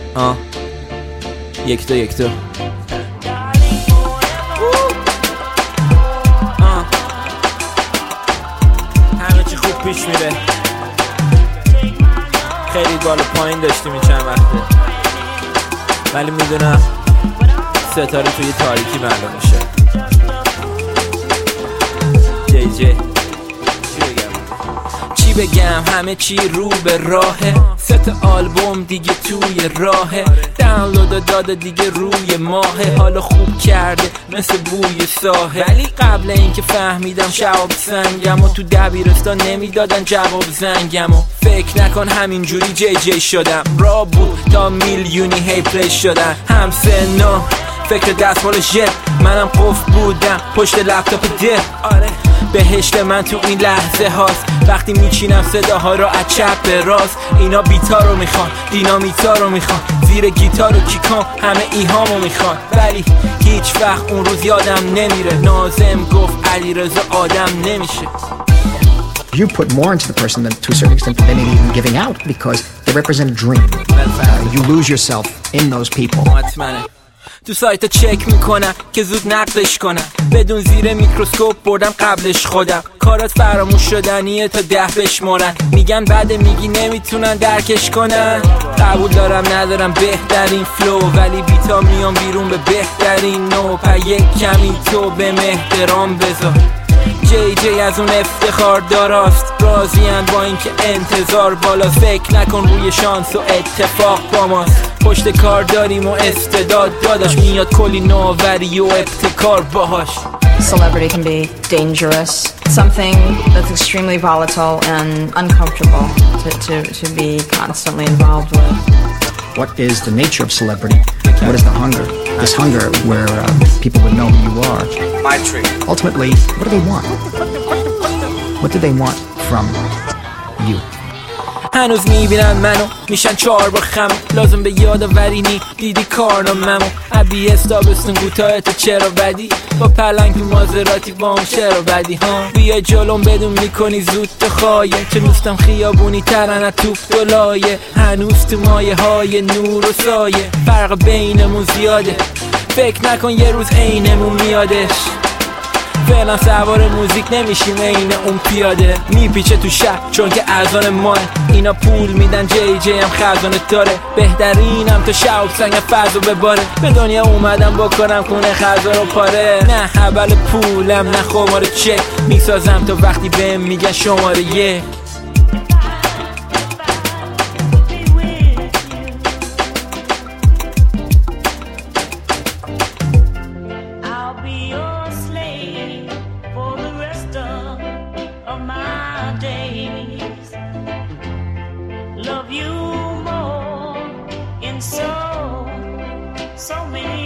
یک دو همه چی خوب پیش میره. خیلی بالا پایین داشتیم این چند وقته، ولی میدونم ستاره توی تاریکی معلوم میشه. جی چی بگم، همه چی رو به راهه. 3 آلبوم دیگه توی راهه، دانلود داده دیگه روی ماهه. حالا خوب کرده مثل بوی ساحه، ولی قبل اینکه فهمیدم شواب سنگم و تو دبیرستان نمیدادن جواب زنگم و فکر نکن همینجوری جی شدم. را بود تا میلیونی هی پلی شدن. هم سنا فکر دستمال ژت، منم قفل بودم پشت لپتاپ ده. آره بهشت من تو این لحظه هاست وقتی میچینم صداها رو از چپ به راست. اینا بیتا رو میخوان، دینامیتا رو میخوان، زیر گیتار و کیکام همه ایهامو میخوان، ولی هیچ وقت اون روز یادم نمیره. ناظم گفت علیرضا آدم نمیشه. You put more into the person than to a certain extent than even giving out because they represent a dream. You lose yourself in those people. تو سایت چک میکنم که زود نقدش کنم، بدون زیر میکروسکوپ بردم قبلش خودم. کارات فراموش شدنیه تا 10 بشمارن، میگن بعد میگی نمیتونن درکش کنن. قبول دارم ندارم بهترین فلو، ولی بیتا میام بیرون به بهترین نو. یک کمی تو به احترام بذار. جی از اون افتخار داراست، راضین با اینکه انتظار بالا. فکر نکن روی شانس و اتفاق با ماست، پشت کار داریم و استعداد داداش. میاد کلی نوآوری و ابتکار باهاش. Celebrity can be dangerous, something that's extremely volatile and uncomfortable to be constantly involved with. What is the nature of celebrity? What is the hunger? This hunger where people would know who you are. My trick. Ultimately, what do they want? What do they want from you? هنوز میبینن منو میشن 4 بار خم، لازم به یادآوری نی دیدی کارنامه‌مو. ابی استابستون کوتاه تو چرا بدی، با پلنگ تو مازراتی با اون چرا بدی ها. بیا جلوم بدون میکنی زود تو خایه، که نوستم خیابونی ترن از توپ دلایه. هنوز تو مایه های نور و سایه، فرق بینمون زیاده، فکر نکن یه روز عینمون میادش. فعلا سوار موزیک نمیشیم عین اون پیاده، میپیچه تو شهر چون که اذان ماه. اینا پول میدن جی هم خزانه داره، بهترینم تا شعب سنگ فضا بباره. به دنیا اومدم بکنم خونه خزا رو پاره، نه حبل پولم نه خمار چک، میسازم تا وقتی بهم میگن شماره 1. Love you more in so many